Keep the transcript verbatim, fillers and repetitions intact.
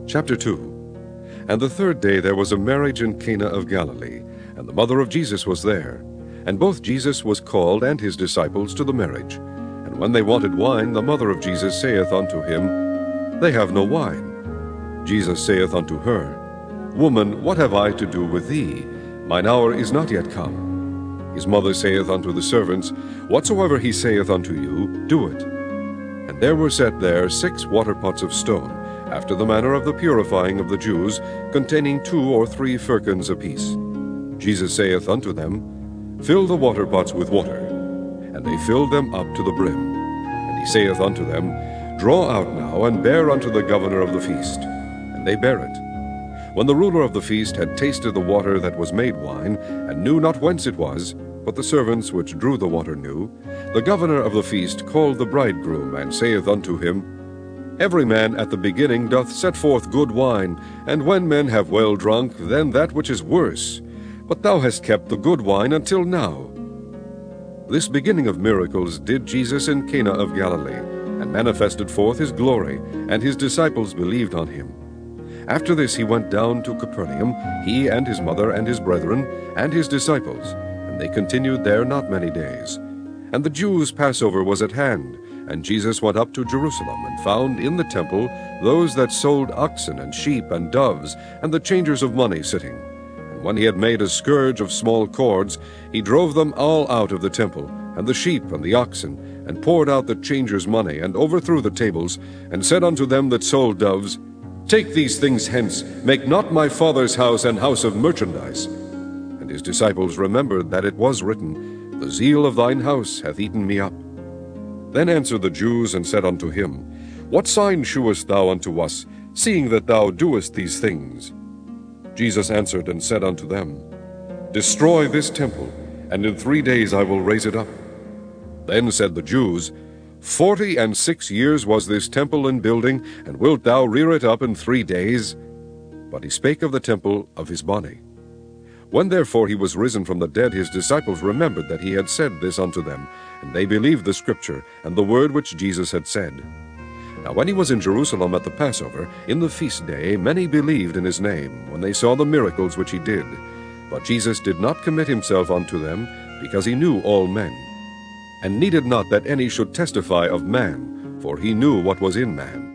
Chapter two. And the third day there was a marriage in Cana of Galilee, and the mother of Jesus was there. And both Jesus was called and his disciples to the marriage. And when they wanted wine, the mother of Jesus saith unto him, They have no wine. Jesus saith unto her, Woman, what have I to do with thee? Mine hour is not yet come. His mother saith unto the servants, Whatsoever he saith unto you, do it. And there were set there six water pots of stone, after the manner of the purifying of the Jews, containing two or three firkins apiece. Jesus saith unto them, Fill the water pots with water. And they filled them up to the brim. And he saith unto them, Draw out now, and bear unto the governor of the feast. And they bare it. When the ruler of the feast had tasted the water that was made wine, and knew not whence it was, but the servants which drew the water knew, the governor of the feast called the bridegroom, and saith unto him, Every man at the beginning doth set forth good wine, and when men have well drunk, then that which is worse. But thou hast kept the good wine until now. This beginning of miracles did Jesus in Cana of Galilee, and manifested forth his glory, and his disciples believed on him. After this he went down to Capernaum, he and his mother and his brethren, and his disciples, and they continued there not many days. And the Jews' Passover was at hand, and Jesus went up to Jerusalem, and found in the temple those that sold oxen and sheep and doves, and the changers of money sitting. And when he had made a scourge of small cords, he drove them all out of the temple, and the sheep and the oxen, and poured out the changers' money, and overthrew the tables, and said unto them that sold doves, Take these things hence, make not my Father's house an house of merchandise. And his disciples remembered that it was written, The zeal of thine house hath eaten me up. Then answered the Jews, and said unto him, What sign shewest thou unto us, seeing that thou doest these things? Jesus answered and said unto them, Destroy this temple, and in three days I will raise it up. Then said the Jews, Forty and six years was this temple in building, and wilt thou rear it up in three days? But he spake of the temple of his body. When therefore he was risen from the dead, his disciples remembered that he had said this unto them, and they believed the scripture, and the word which Jesus had said. Now when he was in Jerusalem at the Passover, in the feast day, many believed in his name, when they saw the miracles which he did. But Jesus did not commit himself unto them, because he knew all men, and needed not that any should testify of man, for he knew what was in man.